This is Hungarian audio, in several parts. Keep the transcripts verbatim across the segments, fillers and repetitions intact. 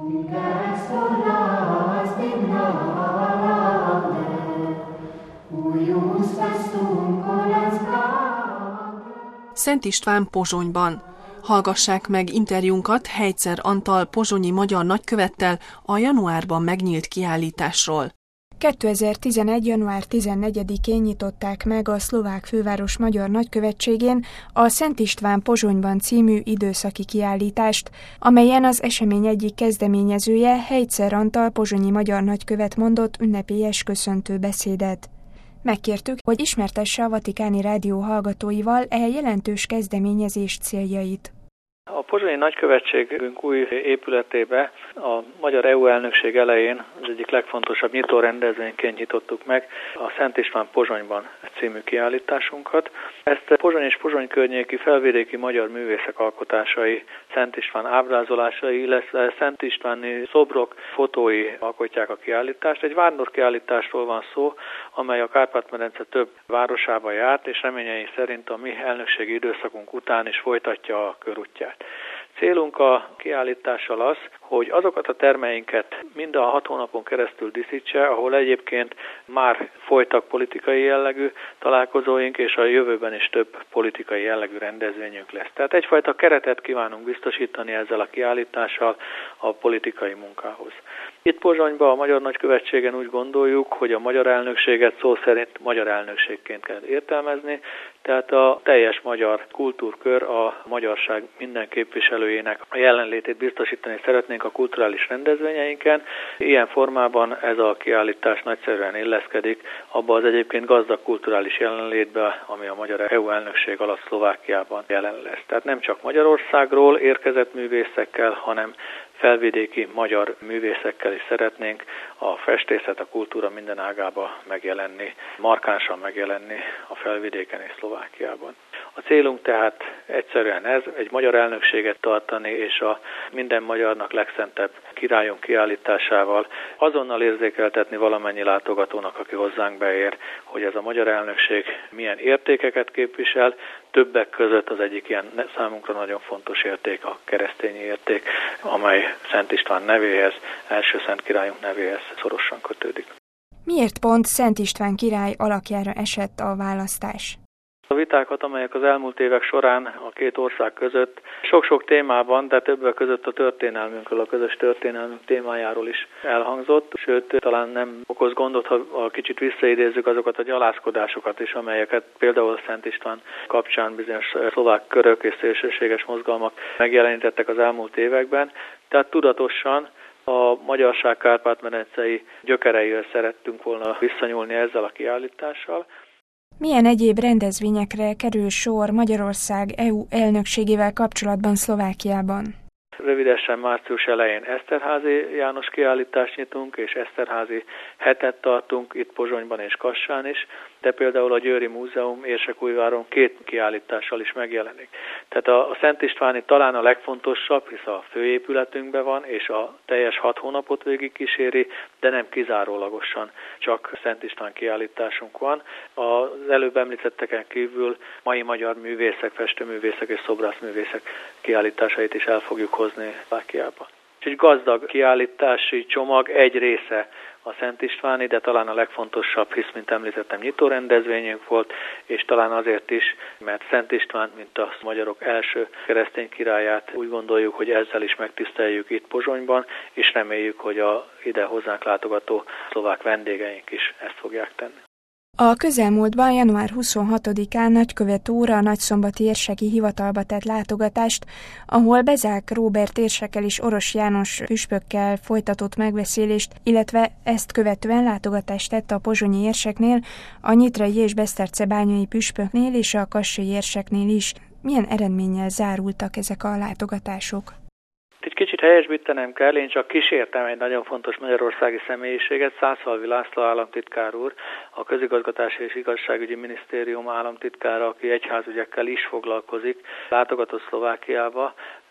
Szent István Pozsonyban. Hallgassák meg interjúnkat Helycer Antal pozsonyi magyar nagykövettel a januárban megnyílt kiállításról. kétezer-tizenegy. január tizennegyedikén nyitották meg a szlovák főváros magyar nagykövetségén a Szent István Pozsonyban című időszaki kiállítást, amelyen az esemény egyik kezdeményezője Helycer Antal pozsonyi magyar nagykövet mondott ünnepélyes köszöntő beszédet. Megkértük, hogy ismertesse a Vatikáni Rádió hallgatóival e jelentős kezdeményezés céljait. A pozsonyi nagykövetségünk új épületébe a magyar é u elnökség elején az egyik legfontosabb nyitó rendezvényként nyitottuk meg a Szent István Pozsonyban című kiállításunkat. Ezt a Pozsony és Pozsony környéki felvidéki magyar művészek alkotásai, Szent István ábrázolásai, illetve Szent Istváni szobrok, fotói alkotják a kiállítást. Egy vándorkiállításról van szó, amely a Kárpát-medence több városába járt, és reményeink szerint a mi elnökségi időszakunk után is folytatja a körútját. Célunk a kiállítással az, hogy azokat a termeinket mind a hat hónapon keresztül díszítse, ahol egyébként már folytak politikai jellegű találkozóink, és a jövőben is több politikai jellegű rendezvényünk lesz. Tehát egyfajta keretet kívánunk biztosítani ezzel a kiállítással a politikai munkához. Itt Pozsonyban a Magyar Nagykövetségen úgy gondoljuk, hogy a magyar elnökséget szó szerint magyar elnökségként kell értelmezni, tehát a teljes magyar kultúrkör, a magyarság minden képviselőjének a jelenlétét biztosítani szeretnénk a kulturális rendezvényeinken. Ilyen formában ez a kiállítás nagyszerűen illeszkedik abba az egyébként gazdag kulturális jelenlétbe, ami a magyar é u elnökség alatt Szlovákiában jelen lesz. Tehát nem csak Magyarországról érkezett művészekkel, hanem felvidéki magyar művészekkel is szeretnénk a festészet, a kultúra minden ágába megjelenni, markánsan megjelenni a felvidéken és Szlovákiában. A célunk tehát egyszerűen ez, egy magyar elnökséget tartani, és a minden magyarnak legszentebb királyunk kiállításával azonnal érzékeltetni valamennyi látogatónak, aki hozzánk beér, hogy ez a magyar elnökség milyen értékeket képvisel. Többek között az egyik ilyen számunkra nagyon fontos érték a keresztény érték, amely Szent István nevéhez, első szent királyunk nevéhez szorosan kötődik. Miért pont Szent István király alakjára esett a választás? A vitákat, amelyek az elmúlt évek során a két ország között sok-sok témában, de többek között a történelmünkről, a közös történelmünk témájáról is elhangzott, sőt, talán nem okoz gondot, ha kicsit visszaidézzük azokat a gyalázkodásokat is, amelyeket például Szent István kapcsán bizonyos szlovák körök és szélsőséges mozgalmak megjelenítettek az elmúlt években. Tehát tudatosan a magyarság kárpát-medencei gyökereihez szerettünk volna visszanyúlni ezzel a kiállítással. Milyen egyéb rendezvényekre kerül sor Magyarország é u elnökségével kapcsolatban Szlovákiában? Rövidesen március elején Eszterházy János kiállítást nyitunk, és Eszterházy hetet tartunk itt Pozsonyban és Kassán is, de például a Győri Múzeum Érsekújváron két kiállítással is megjelenik. Tehát a Szent Istváni talán a legfontosabb, hisz a főépületünkben van, és a teljes hat hónapot végig kíséri, de nem kizárólagosan csak Szent István kiállításunk van. Az előbb említetteken kívül mai magyar művészek, festőművészek és szobrászművészek kiállításait is el fogjuk hozni Szlovákiába. Egy gazdag kiállítási csomag egy része a Szent Istváni, de talán a legfontosabb, hisz, mint említettem, nyitó rendezvényünk volt, és talán azért is, mert Szent István, mint a magyarok első keresztény királyát, úgy gondoljuk, hogy ezzel is megtiszteljük itt Pozsonyban, és reméljük, hogy a ide hozzánk látogató szlovák vendégeink is ezt fogják tenni. A közelmúltban január huszonhatodikán nagykövet úr a nagyszombati érseki hivatalba tett látogatást, ahol Bezák Róbert érsekkel és Oros János püspökkel folytatott megbeszélést, illetve ezt követően látogatást tett a pozsonyi érseknél, a nyitrai és besztercebányai püspöknél és a kassai érseknél is. Milyen eredménnyel zárultak ezek a látogatások? Egy kicsit helyesbítenem kell, én csak kísértem egy nagyon fontos magyarországi személyiséget, Szászfalvi László államtitkár úr, a Közigazgatási és Igazságügyi Minisztérium államtitkára, aki egyházügyekkel is foglalkozik, látogatott Szlovákiába.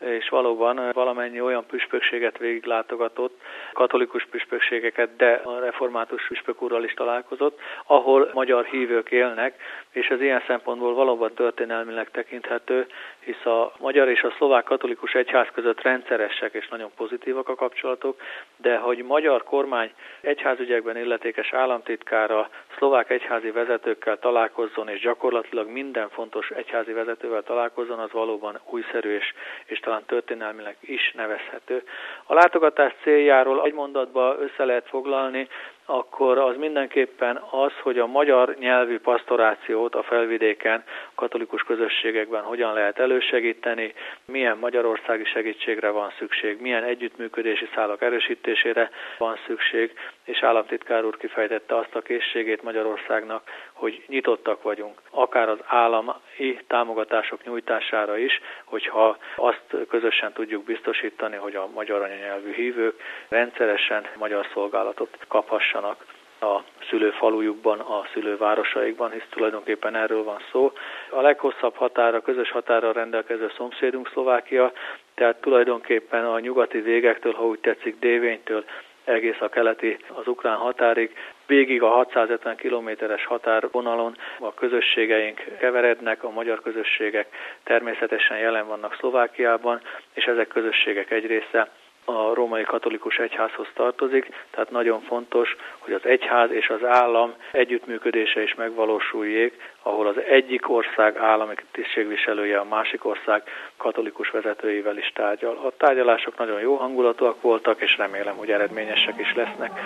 és valóban valamennyi olyan püspökséget végiglátogatott, katolikus püspökségeket, de a református püspök úrral is találkozott, ahol magyar hívők élnek, és ez ilyen szempontból valóban történelmileg tekinthető, hisz a magyar és a szlovák katolikus egyház között rendszeresek és nagyon pozitívak a kapcsolatok, de hogy magyar kormány egyházügyekben illetékes államtitkára szlovák egyházi vezetőkkel találkozzon, és gyakorlatilag minden fontos egyházi vezetővel találkozzon, az valóban újszerű és, és talán történelmileg is nevezhető. A látogatás céljáról egy mondatba össze lehet foglalni, akkor az mindenképpen az, hogy a magyar nyelvű pastorációt a felvidéken, katolikus közösségekben hogyan lehet elősegíteni, milyen magyarországi segítségre van szükség, milyen együttműködési szálak erősítésére van szükség, és államtitkár úr kifejtette azt a készségét Magyarországnak, hogy nyitottak vagyunk, akár az állami támogatások nyújtására is, hogyha azt közösen tudjuk biztosítani, hogy a magyar anyanyelvű hívők rendszeresen magyar szolgálatot kaphassanak a szülőfalujukban, a szülővárosaikban, hisz tulajdonképpen erről van szó. A leghosszabb határa, közös határa rendelkező szomszédunk Szlovákia, tehát tulajdonképpen a nyugati végektől, ha úgy tetszik, Dévénytől egész a keleti, az ukrán határig, végig a hatszázötven kilométeres határvonalon a közösségeink keverednek, a magyar közösségek természetesen jelen vannak Szlovákiában, és ezek közösségek egy része a római katolikus egyházhoz tartozik, tehát nagyon fontos, hogy az egyház és az állam együttműködése is megvalósuljék, ahol az egyik ország állami tisztségviselője a másik ország katolikus vezetőivel is tárgyal. A tárgyalások nagyon jó hangulatúak voltak, és remélem, hogy eredményesek is lesznek.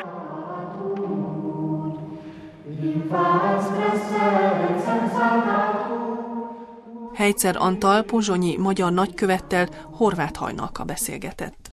Helycer Antal pozsonyi magyar nagykövettel Horváth Hajnalka beszélgetett.